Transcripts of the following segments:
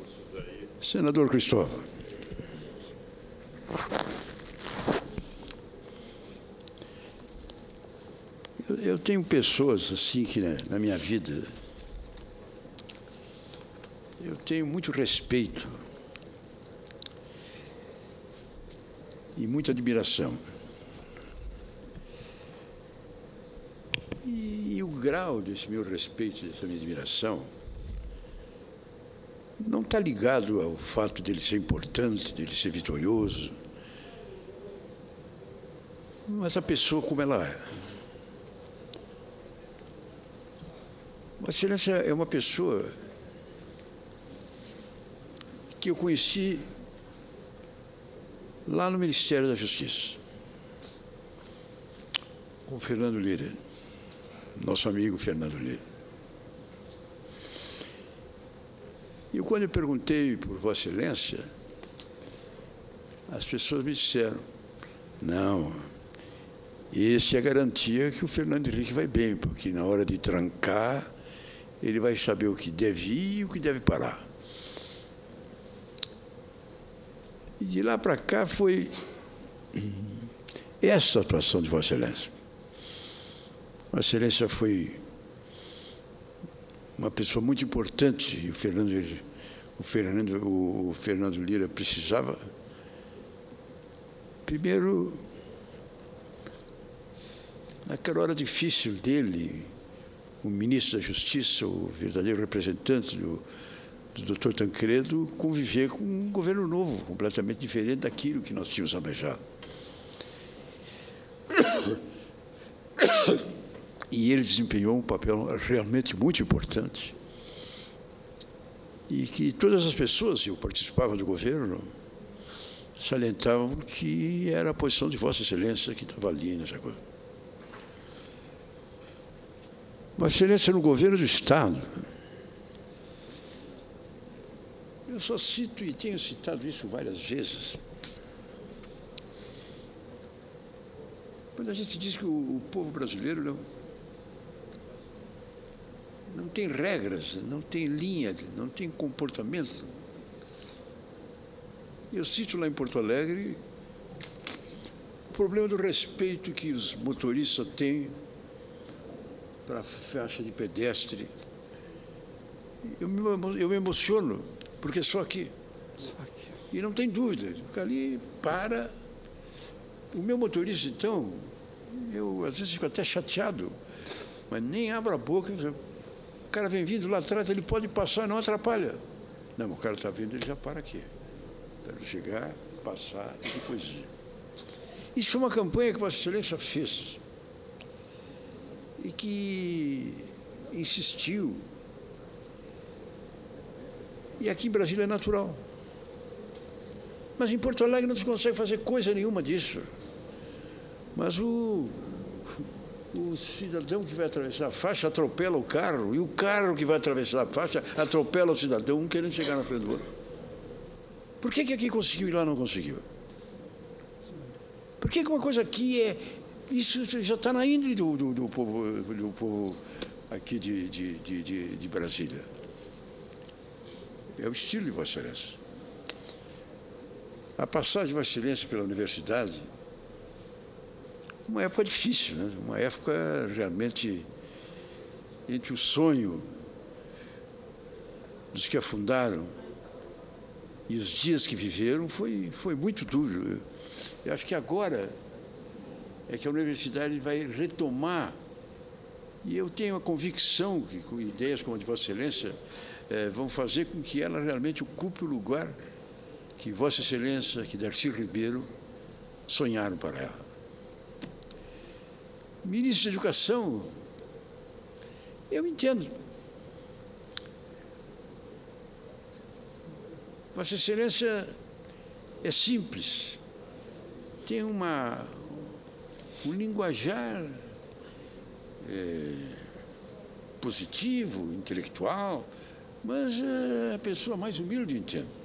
Senador Cristóvão, eu tenho pessoas assim que na minha vida eu tenho muito respeito e muita admiração. E o grau desse meu respeito, dessa minha admiração, não está ligado ao fato dele ser importante, dele ser vitorioso, mas a pessoa como ela é. Vossa Excelência é uma pessoa que eu conheci lá no Ministério da Justiça, com o Fernando Lira, nosso amigo Fernando Lira. E quando eu perguntei por Vossa Excelência, as pessoas me disseram, não, esse é a garantia que o Fernando Henrique vai bem, porque na hora de trancar, ele vai saber o que deve ir e o que deve parar. E de lá para cá foi essa a atuação de Vossa Excelência. Vossa Excelência foi uma pessoa muito importante, e o Fernando Lira precisava, primeiro, naquela hora difícil dele, o ministro da Justiça, o verdadeiro representante do Dr. Tancredo, conviver com um governo novo, completamente diferente daquilo que nós tínhamos almejado. E ele desempenhou um papel realmente muito importante. E que todas as pessoas que participavam do governo salientavam que era a posição de Vossa Excelência que estava ali nessa coisa. Vossa Excelência no governo do Estado. Eu só cito, e tenho citado isso várias vezes, quando a gente diz que o povo brasileiro não tem regras, não tem linha, não tem comportamento. Eu cito lá em Porto Alegre o problema do respeito que os motoristas têm para a faixa de pedestre. Eu me emociono, porque só aqui. E não tem dúvida, porque ali para. O meu motorista, então, eu às vezes fico até chateado, mas nem abro a boca. O cara vem vindo lá atrás, ele pode passar, não atrapalha. Não, o cara está vindo, ele já para aqui. Para chegar, passar e depois ir. Isso é uma campanha que Vossa Excelência fez e que insistiu. E aqui em Brasília é natural. Mas em Porto Alegre não se consegue fazer coisa nenhuma disso. Mas o cidadão que vai atravessar a faixa atropela o carro, e o carro que vai atravessar a faixa atropela o cidadão, um querendo chegar na frente do outro. Por que aqui conseguiu e lá não conseguiu? Por que uma coisa aqui é... Isso já está na índole do povo aqui de Brasília. É o estilo de Vossa Excelência. A passagem de Vossa Excelência pela universidade, uma época difícil, né? Uma época realmente entre o sonho dos que afundaram e os dias que viveram foi muito duro. Eu acho que agora é que a universidade vai retomar, e eu tenho a convicção que com ideias como a de Vossa Excelência vão fazer com que ela realmente ocupe o lugar que Vossa Excelência, que Darcy Ribeiro sonharam para ela. Ministro da Educação, eu entendo. Vossa Excelência é simples, tem um linguajar positivo, intelectual, mas é a pessoa mais humilde, entendo.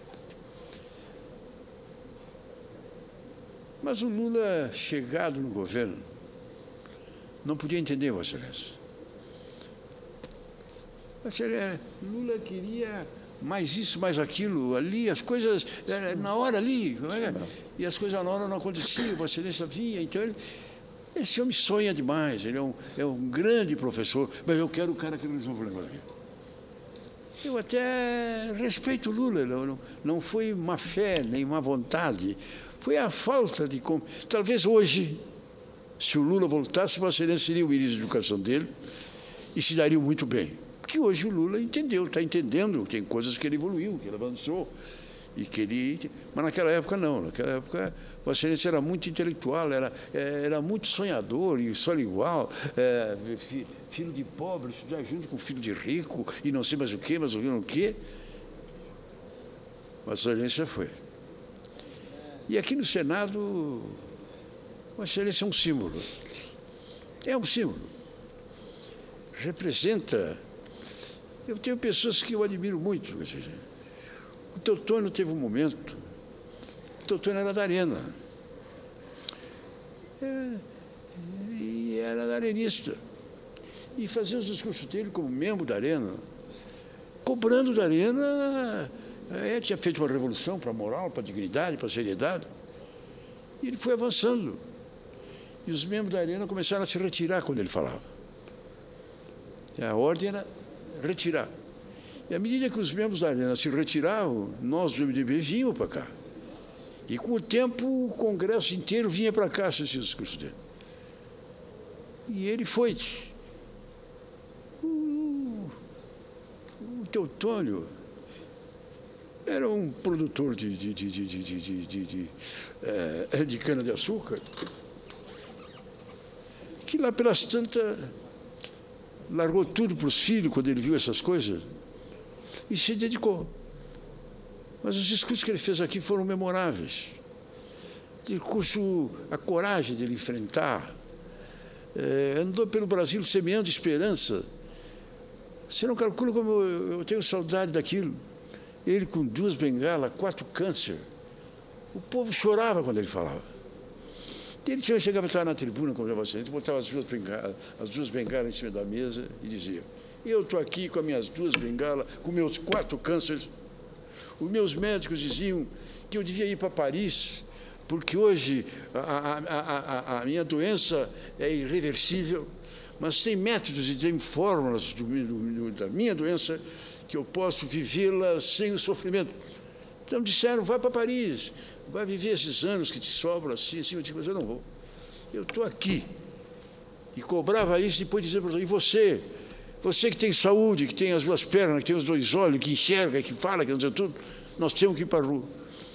Mas o Lula, chegado no governo, não podia entender, Vossa Excelência. Lula queria mais isso, mais aquilo, ali, as coisas, na hora ali, e as coisas na hora não aconteciam, Vossa Excelência vinha, então esse homem sonha demais, ele é um grande professor, mas eu quero o cara que resolve o negócio aqui. Eu até respeito o Lula, não foi má fé, nem má vontade, foi a falta de... Talvez hoje, se o Lula voltasse, Vossa Excelência seria o ministro da Educação dele e se daria muito bem. Porque hoje o Lula entendeu, está entendendo, tem coisas que ele evoluiu, que ele avançou, e que ele... Mas naquela época não, naquela época Vossa Excelência era muito intelectual, era muito sonhador, e só igual, filho de pobre, estudar junto com filho de rico, e não sei mais o quê, mas o quê. Vossa Excelência foi. E aqui no Senado, Vossa Excelência é um símbolo. É um símbolo. Representa... Eu tenho pessoas que eu admiro muito. O Teotônio teve um momento. O Teotônio era da Arena. E era arenista. E fazia os discursos dele como membro da Arena, cobrando da Arena. Tinha feito uma revolução para a moral, para a dignidade, para a seriedade. E ele foi avançando. E os membros da Arena começaram a se retirar quando ele falava. A ordem era retirar. E à medida que os membros da Arena se retiravam, nós do MDB vínhamos para cá. E com o tempo o Congresso inteiro vinha para cá assistir o discurso dele. E ele foi. O Teotônio era um produtor de cana-de-açúcar que lá pelas tantas largou tudo para os filhos quando ele viu essas coisas e se dedicou. Mas os discursos que ele fez aqui foram memoráveis. Discurso, a coragem dele enfrentar, andou pelo Brasil semeando esperança. Você não calcula como eu tenho saudade daquilo. Ele com 2 bengalas, 4 câncer. O povo chorava quando ele falava. Ele chegava a estar na tribuna, como Vossa Excelência, botava as duas bengalas em cima da mesa e dizia: eu estou aqui com as minhas 2 bengalas, com meus 4 cânceres. Os meus médicos diziam que eu devia ir para Paris, porque hoje a minha doença é irreversível, mas tem métodos e tem fórmulas da minha doença que eu posso vivê-la sem o sofrimento. Então disseram: vai para Paris, vai viver esses anos que te sobram assim, assim. Eu disse: mas eu não vou. Eu estou aqui. E cobrava isso, depois dizia para você, você que tem saúde, que tem as 2 pernas, que tem os 2 olhos, que enxerga, que fala, que não sei tudo, nós temos que ir para a rua.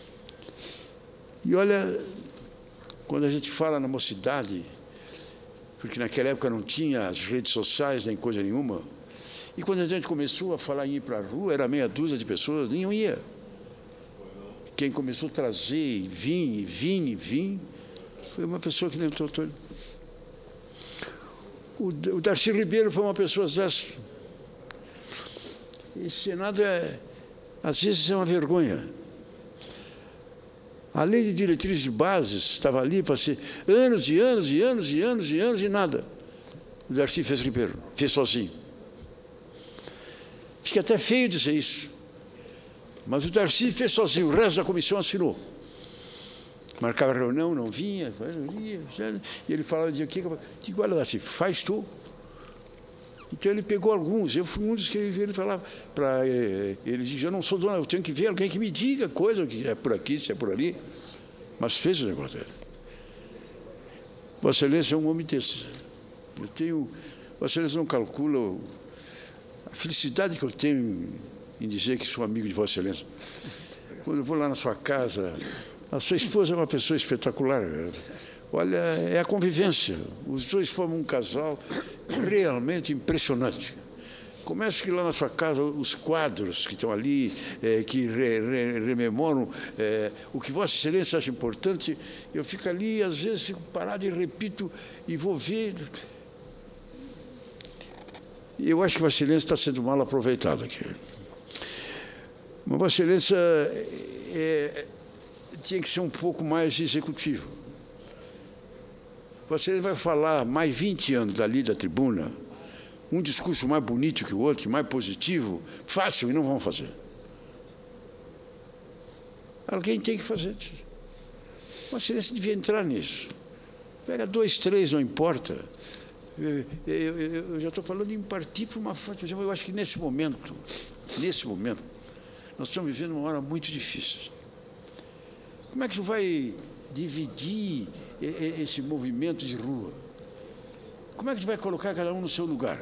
E olha, quando a gente fala na mocidade, porque naquela época não tinha as redes sociais nem coisa nenhuma, e quando a gente começou a falar em ir para a rua, era meia dúzia de pessoas, nenhum ia. Quem começou a trazer e vir, foi uma pessoa que nem o Teotônio. O Darcy Ribeiro foi uma pessoa dessa. Esse Senado, às vezes, é uma vergonha. A lei de diretrizes de bases estava ali para ser anos e anos e anos e anos e anos e nada. O Darcy fez Ribeiro, fez sozinho. Fica até feio dizer isso. Mas o Darcy fez sozinho, o resto da comissão assinou. Marcava reunião, não vinha, e ele falava de aqui, digo: olha, Darcy, faz tu. Então ele pegou alguns, eu fui um dos que ele falava para ele dizia: eu não sou dono, eu tenho que ver alguém que me diga coisa, que é por aqui, se é por ali. Mas fez o negócio dele. Vossa Excelência é um homem desse. Vossa Excelência não calcula a felicidade que eu tenho em dizer que sou amigo de Vossa Excelência. Quando eu vou lá na sua casa, a sua esposa é uma pessoa espetacular. Olha, é a convivência. Os 2 formam um casal realmente impressionante. Começa que lá na sua casa, os quadros que estão ali, que rememoram o que Vossa Excelência acha importante, eu fico ali, às vezes fico parado e repito, e vou ver. Eu acho que Vossa Excelência está sendo mal aproveitado aqui. Mas Vossa Excelência tinha que ser um pouco mais executivo. Vossa Excelência vai falar mais 20 anos dali da tribuna, um discurso mais bonito que o outro, mais positivo, fácil, e não vão fazer. Alguém tem que fazer isso. Vossa Excelência devia entrar nisso. Pega 2, 3, não importa. Eu já estou falando em partir para uma força. Eu acho que nesse momento, nós estamos vivendo uma hora muito difícil. Como é que tu vai dividir esse movimento de rua? Como é que tu vai colocar cada um no seu lugar?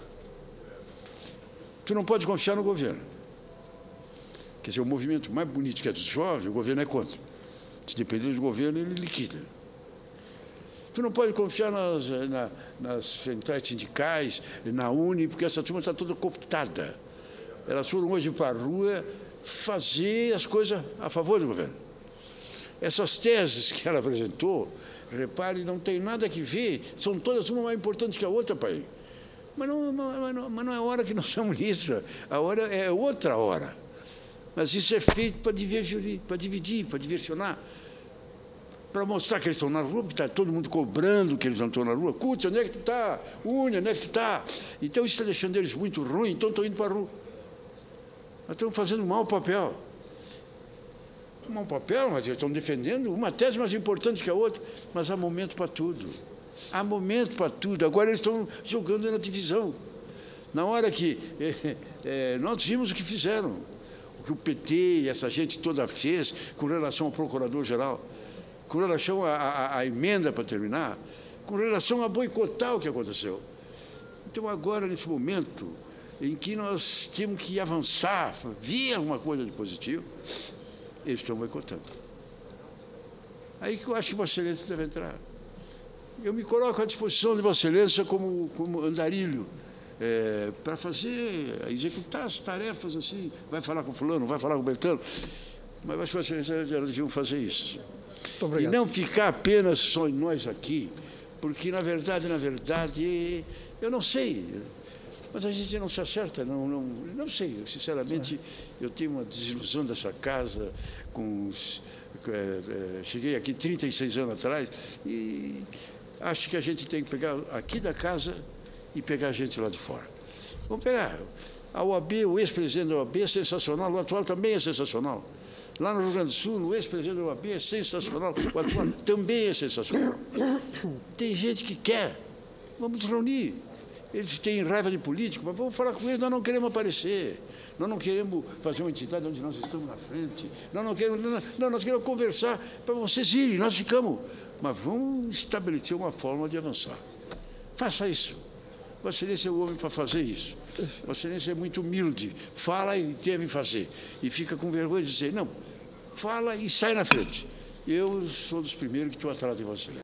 Tu não pode confiar no governo. Quer dizer, o movimento mais bonito que é dos jovens, o governo é contra. Se depender do governo, ele liquida. Tu não pode confiar nas centrais sindicais, na Uni, porque essa turma está toda cooptada. Elas foram hoje para a rua fazer as coisas a favor do governo. Essas teses que ela apresentou, repare, não tem nada que ver, são todas uma mais importante que a outra, pai. Mas não é hora que nós estamos nisso, a hora é outra hora. Mas isso é feito para dividir, para diversionar, para mostrar que eles estão na rua, porque está todo mundo cobrando que eles não estão na rua. Curte, onde é que tu está? Une, onde é que tu está? Então isso está deixando eles muito ruim, então estão indo para a rua. Nós estamos fazendo um mau papel. Um papel, mas eles estão defendendo uma tese mais importante que a outra, mas há momento para tudo. Há momento para tudo. Agora eles estão jogando na divisão. Na hora que nós vimos o que fizeram, o que o PT e essa gente toda fez com relação ao Procurador-Geral, com relação à emenda para terminar, com relação a boicotar o que aconteceu. Então, agora, nesse momento em que nós temos que avançar, ver alguma coisa de positivo, eles estão boicotando. Aí que eu acho que Vossa Excelência deve entrar. Eu me coloco à disposição de Vossa Excelência como andarilho, para executar as tarefas assim. Vai falar com fulano, vai falar com Beltrano, mas eu acho que Vossa Excelência já deviam fazer isso. Muito obrigado. E não ficar apenas só nós aqui, porque, na verdade, eu não sei. Mas a gente não se acerta, não sei. Sinceramente, eu tenho uma desilusão dessa casa. Cheguei aqui 36 anos atrás e acho que a gente tem que pegar aqui da casa e pegar a gente lá de fora. Vamos pegar. A OAB, o ex-presidente da OAB é sensacional, o atual também é sensacional. Lá no Rio Grande do Sul, o ex-presidente da OAB é sensacional, o atual também é sensacional. Tem gente que quer. Vamos nos reunir. Eles têm raiva de político, mas vamos falar com eles, nós não queremos aparecer, nós não queremos fazer uma entidade onde nós estamos na frente, nós queremos conversar para vocês irem, nós ficamos, mas vamos estabelecer uma forma de avançar. Faça isso. Vossa Excelência é o homem para fazer isso. Vossa Excelência é muito humilde, fala e deve fazer, e fica com vergonha de dizer, não, fala e sai na frente. Eu sou dos primeiros que estou atrás de Vossa Excelência.